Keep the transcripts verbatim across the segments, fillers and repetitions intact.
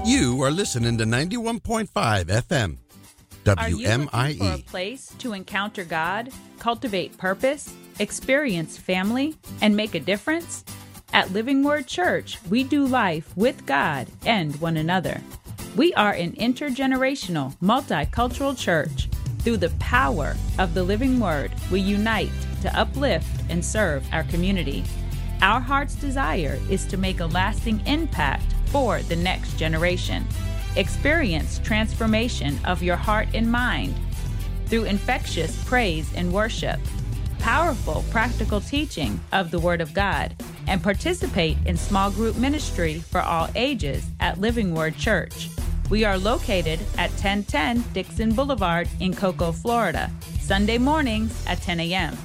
You are listening to ninety-one point five F M, W M I E. Are you looking for a place to encounter God, cultivate purpose, experience family, and make a difference? At Living Word Church, we do life with God and one another. We are an intergenerational, multicultural church. Through the power of the Living Word, we unite to uplift and serve our community. Our heart's desire is to make a lasting impact for the next generation. Experience transformation of your heart and mind through infectious praise and worship, powerful practical teaching of the Word of God, and participate in small group ministry for all ages at Living Word Church. We are located at ten ten Dixon Boulevard in Cocoa, Florida, Sunday mornings at ten a.m.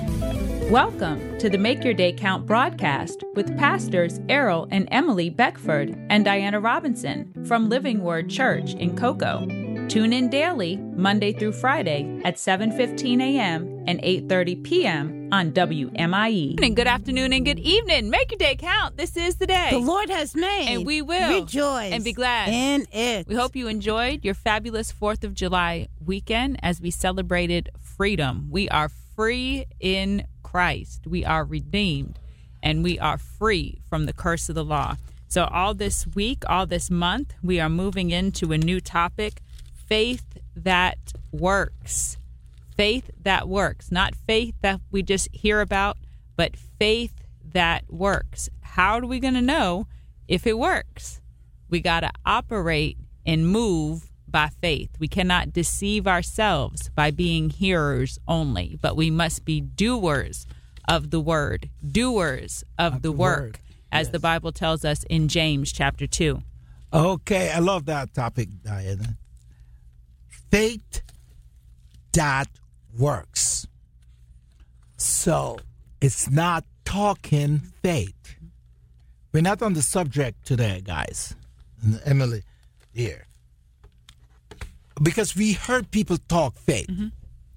Welcome to the Make Your Day Count broadcast with Pastors Errol and Emily Beckford and Diana Robinson from Living Word Church in Cocoa. Tune in daily, Monday through Friday at seven fifteen a.m. and eight thirty p.m. on W M I E. And good afternoon and good evening. Make your day count. This is the day the Lord has made. And we will rejoice and be glad in it. We hope you enjoyed your fabulous fourth of July weekend as we celebrated freedom. We are free in Christ. We are redeemed and we are free from the curse of the law. So all this week, all this month, we are moving into a new topic. Faith that works. Faith that works. Not faith that we just hear about, but faith that works. How are we going to know if it works? We got to operate and move by faith. We cannot deceive ourselves by being hearers only, but we must be doers of the word, doers of, of the, the work, word. As yes. the Bible tells us in James chapter two. Okay, I love that topic, Diana. Faith that works. So it's not talking faith. We're not on the subject today, guys. Emily, here. Because we heard people talk faith. Mm-hmm.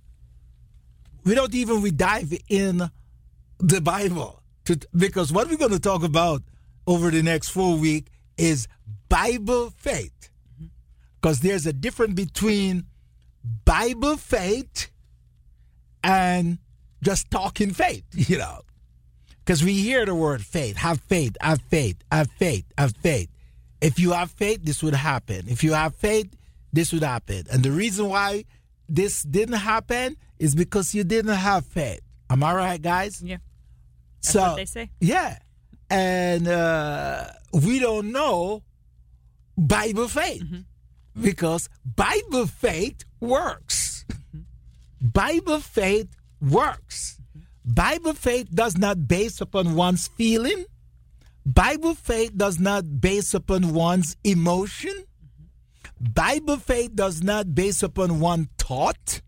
We don't even we dive in the Bible. To, because what we're going to talk about over the next four weeks is Bible faith. Because there's a difference between Bible faith and just talking faith, you know. Because we hear the word faith. Have faith, have faith, have faith, have faith. If you have faith, this would happen. If you have faith, this would happen. And the reason why this didn't happen is because you didn't have faith. Am I right, guys? Yeah. That's so, what they say. Yeah. And uh, we don't know Bible faith. Mm-hmm. Because Bible faith works. Mm-hmm. Bible faith works. Mm-hmm. Bible faith does not base upon one's feeling. Bible faith does not base upon one's emotion. Mm-hmm. Bible faith does not base upon one thought.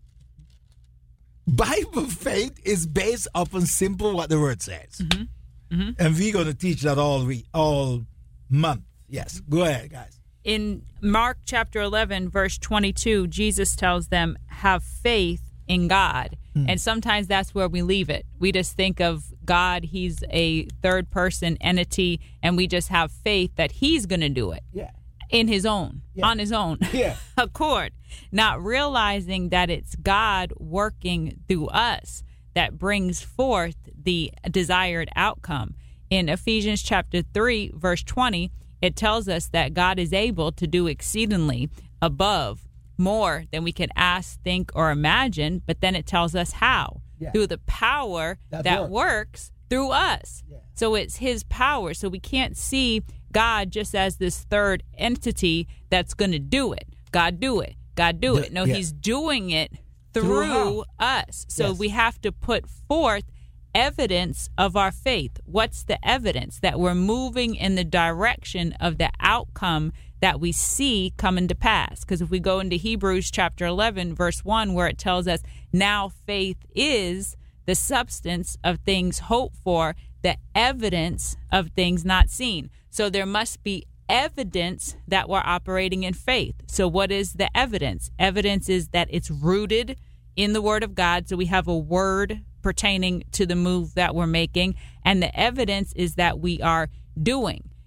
Bible faith is based upon simple what the word says. Mm-hmm. Mm-hmm. And we're going to teach that all we all month. Yes, go ahead, guys. In Mark chapter eleven, verse twenty-two, Jesus tells them, have faith in God. Mm. And sometimes that's where we leave it. We just think of God, he's a third person entity, and we just have faith that he's going to do it. Yeah. In his own, yeah. on his own yeah. accord, not realizing that it's God working through us that brings forth the desired outcome. In Ephesians chapter three, verse twenty, it tells us that God is able to do exceedingly above more than we can ask, think, or imagine. But then it tells us how. Yeah. Through the power that, that works. works through us. Yeah. So it's his power. So we can't see God just as this third entity that's going to do it. God do it. God do it. No, yeah. he's doing it through, through us. So yes. we have to put forth evidence of our faith. What's the evidence? That we're moving in the direction of the outcome that we see coming to pass. Because if we go into Hebrews chapter eleven, verse one, where it tells us, now faith is the substance of things hoped for, the evidence of things not seen. So there must be evidence that we're operating in faith. So what is the evidence? Evidence is that it's rooted in the Word of God. So we have a word pertaining to the move that we're making. And the evidence is that we are doing.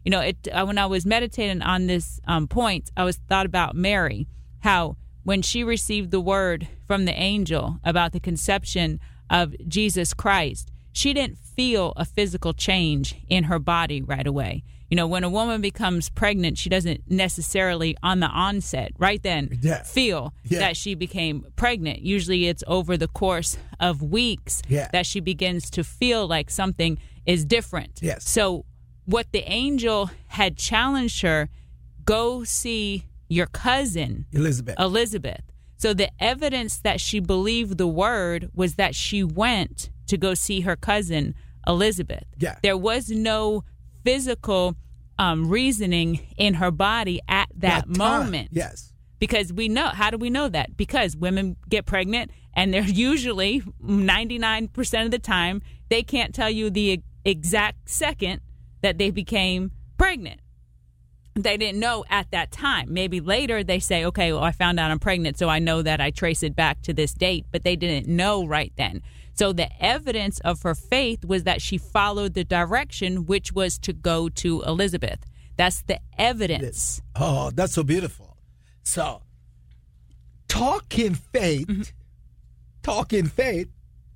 You know, it uh, when I was meditating on this um, point, I was thought about Mary, how when she received the word from the angel about the conception of Jesus Christ, she didn't feel a physical change in her body right away. You know, when a woman becomes pregnant, she doesn't necessarily on the onset, right then, yeah. feel yeah. that she became pregnant. Usually it's over the course of weeks yeah. that she begins to feel like something is different. Yes. So what the angel had challenged her, go see your cousin, Elizabeth. Elizabeth. So the evidence that she believed the word was that she went to go see her cousin, Elizabeth. Yeah. There was no physical um, reasoning in her body at that, that moment. Yes. Because we know, how do we know that? Because women get pregnant and they're usually ninety-nine percent of the time, they can't tell you the exact second that they became pregnant. They didn't know at that time. Maybe later they say, okay, well, I found out I'm pregnant, so I know that I trace it back to this date, but they didn't know right then. So the evidence of her faith was that she followed the direction, which was to go to Elizabeth. That's the evidence. Oh, that's so beautiful. So, talking faith, mm-hmm. talking faith,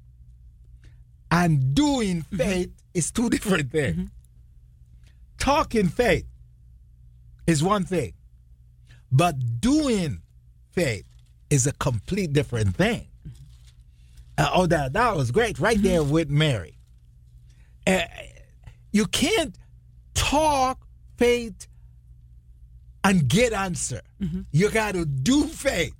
and doing faith mm-hmm. is two different things. Mm-hmm. Talking faith is one thing, but doing faith is a complete different thing. Uh, oh, that that was great right there with Mary. Uh, you can't talk faith and get answer. Mm-hmm. You got to do faith.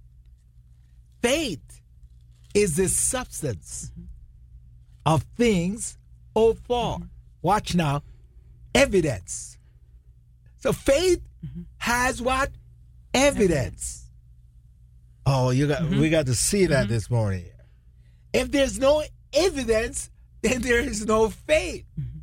Faith is the substance mm-hmm. of things hoped for. Mm-hmm. Watch now, evidence. So faith mm-hmm. has what? Evidence. Evidence. Oh, you got mm-hmm. we got to see that mm-hmm. this morning. If there's no evidence, then there is no faith. Mm-hmm.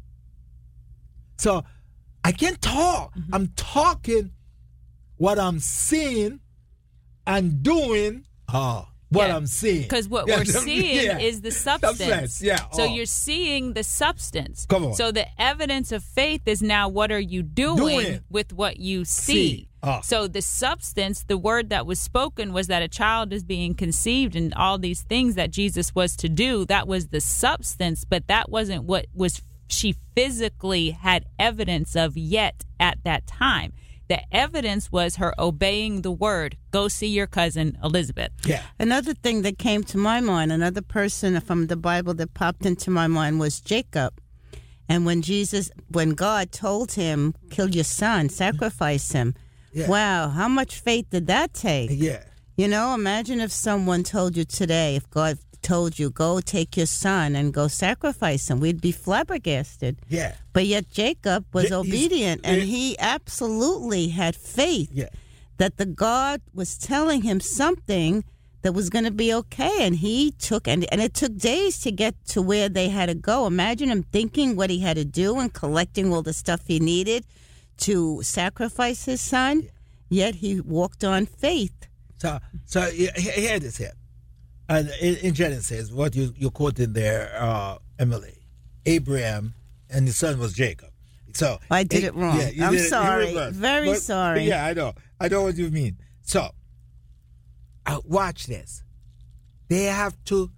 So I can't talk. Mm-hmm. I'm talking what I'm seeing and doing uh, what yeah. I'm seeing. Because what yeah, we're seeing yeah. is the substance. substance. Yeah. So oh. you're seeing the substance. Come on. So the evidence of faith is now what are you doing, doing. with what you see. see. Oh. So the substance, the word that was spoken was that a child is being conceived and all these things that Jesus was to do. That was the substance, but that wasn't what was she physically had evidence of yet at that time. The evidence was her obeying the word. Go see your cousin, Elizabeth. Yeah. Another thing that came to my mind, another person from the Bible that popped into my mind was Jacob. And when Jesus, when God told him, kill your son, sacrifice him. Yeah. Wow, how much faith did that take? Yeah. You know, imagine if someone told you today, if God told you, go take your son and go sacrifice him, we'd be flabbergasted. Yeah. But yet Jacob was Yeah, obedient, and he absolutely had faith Yeah. that the God was telling him something that was going to be okay. And he took, and, and it took days to get to where they had to go. Imagine him thinking what he had to do and collecting all the stuff he needed to sacrifice his son, yeah. yet he walked on faith. So, so here this here. And in, in Genesis, what you, you quoted there, uh, Emily, Abraham and his son was Jacob. So I did it wrong. Yeah, I'm did sorry. It, Very but, sorry. But yeah, I know. I know what you mean. So, uh, watch this. They have to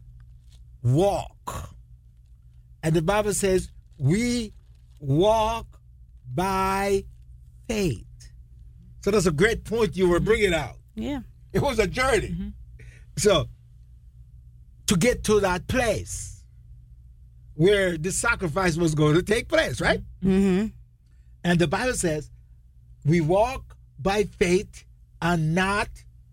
walk. And the Bible says, we walk by faith. So that's a great point you were bringing out. Yeah. It was a journey. Mm-hmm. So, to get to that place where the sacrifice was going to take place, right? Mm-hmm. And the Bible says, we walk by faith and not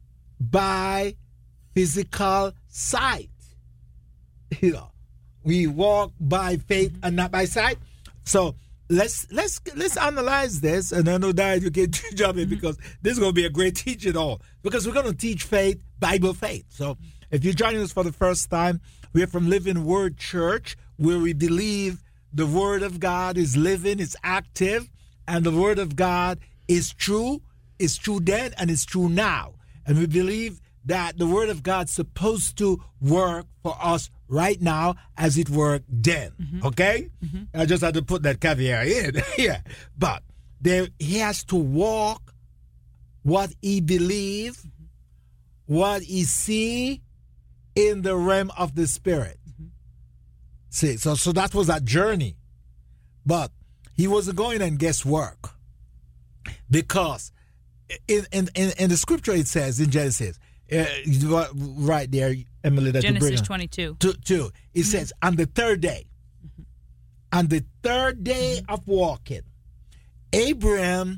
by physical sight. You know, we walk by faith mm-hmm. and not by sight. So let's let's let's analyze this, and I know that you can jump in mm-hmm. because this is going to be a great teaching all. Because we're going to teach faith, Bible faith. So if you're joining us for the first time, we're from Living Word Church, where we believe the Word of God is living, it's active, and the Word of God is true, it's true then, and it's true now. And we believe that the Word of God's supposed to work for us right now as it worked then. Mm-hmm. Okay? Mm-hmm. I just had to put that caveat in. yeah. But there he has to walk what he believe, mm-hmm. what he see in the realm of the spirit. Mm-hmm. See, so so that was a journey. But he wasn't going and guesswork. Because in in, in, in the scripture it says in Genesis, uh, right there, Emily, that Genesis you bring twenty-two. Two, two, it mm-hmm. says, on the third day, mm-hmm. on the third day mm-hmm. of walking, Abraham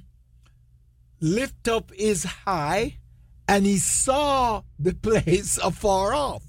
lift up his eye and he saw the place afar off.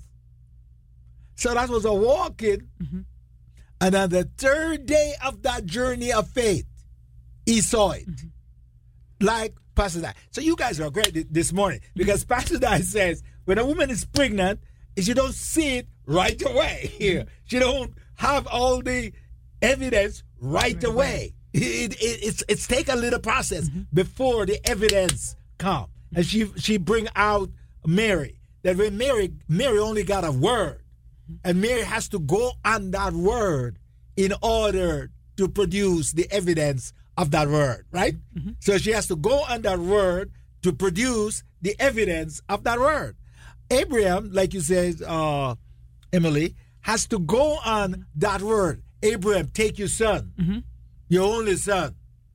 So that was a walking. Mm-hmm. And on the third day of that journey of faith, he saw it. Mm-hmm. Like Pastor Dye. So you guys are great this morning because Pastor Dye says when a woman is pregnant, she don't see it right away. Here, she don't have all the evidence right, right away. It, it, it's it's take a little process mm-hmm. before the evidence come, and she she bring out Mary. That when Mary Mary only got a word, and Mary has to go on that word in order to produce the evidence of that word, right? Mm-hmm. So she has to go on that word to produce the evidence of that word. Abraham, like you said, uh, Emily, has to go on that word. Abraham, take your son, mm-hmm. your only son,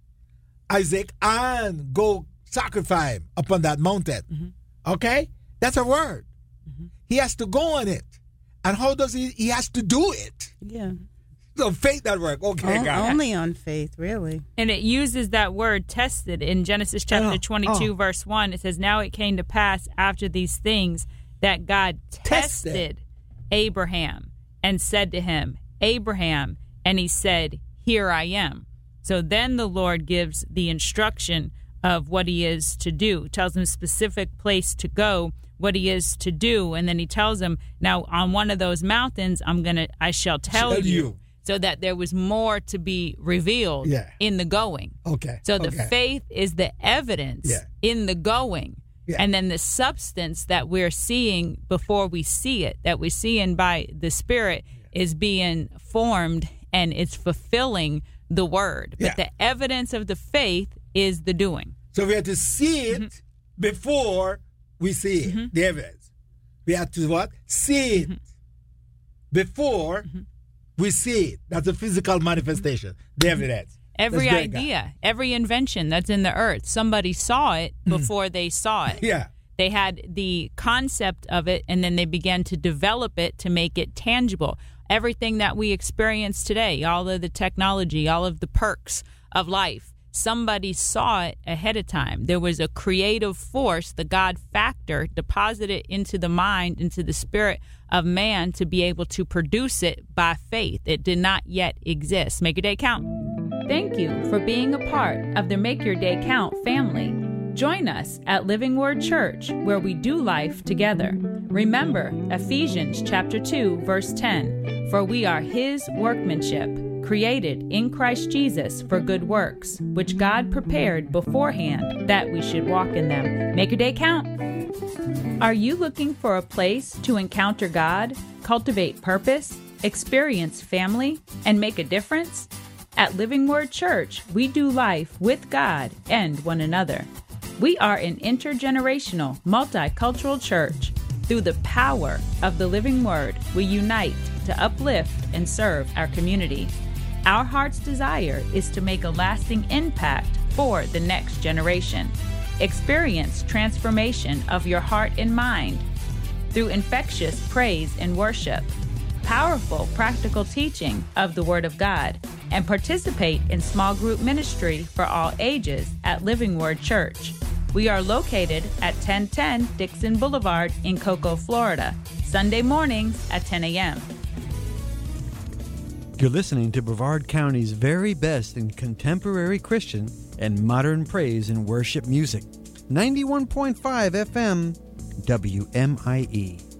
Isaac, and go sacrifice him upon that mountain. Mm-hmm. Okay? That's a word. Mm-hmm. He has to go on it. And how does he? He has to do it. Yeah. So faith that work. Okay, o- God. Only on faith, really. And it uses that word tested in Genesis chapter oh, twenty-two, oh. verse one. It says, now it came to pass after these things that God tested, tested Abraham and said to him, Abraham, and he said, here I am. So then the Lord gives the instruction of what he is to do, tells him a specific place to go, what he is to do, and then he tells him, now on one of those mountains, I'm gonna, I shall tell, tell you. you. So that there was more to be revealed yeah. in the going. Okay. So the okay. faith is the evidence yeah. in the going. Yeah. And then the substance that we're seeing before we see it, that we're seeing by the Spirit, yeah. is being formed and it's fulfilling the word. But yeah. the evidence of the faith is the doing. So we have to see it mm-hmm. before we see it, mm-hmm. the evidence. We have to what? See it mm-hmm. before mm-hmm. we see it. That's a physical manifestation, the evidence. Every idea, every invention that's in the earth, somebody saw it before they saw it. Yeah. They had the concept of it, and then they began to develop it to make it tangible. Everything that we experience today, all of the technology, all of the perks of life, somebody saw it ahead of time. There was a creative force, the God factor, deposited into the mind, into the spirit of man to be able to produce it by faith. It did not yet exist. Make your day count. Thank you for being a part of the Make Your Day Count family. Join us at Living Word Church, where we do life together. Remember Ephesians chapter two, verse ten, for we are his workmanship, created in Christ Jesus for good works, which God prepared beforehand that we should walk in them. Make your day count. Are you looking for a place to encounter God, cultivate purpose, experience family, and make a difference? At Living Word Church, we do life with God and one another. We are an intergenerational, multicultural church. Through the power of the Living Word, we unite to uplift and serve our community. Our heart's desire is to make a lasting impact for the next generation. Experience transformation of your heart and mind through infectious praise and worship, powerful practical teaching of the Word of God, and participate in small group ministry for all ages at Living Word Church. We are located at ten ten Dixon Boulevard in Cocoa, Florida, Sunday mornings at ten a.m. You're listening to Brevard County's very best in contemporary Christian and modern praise and worship music. ninety-one point five F M W M I E.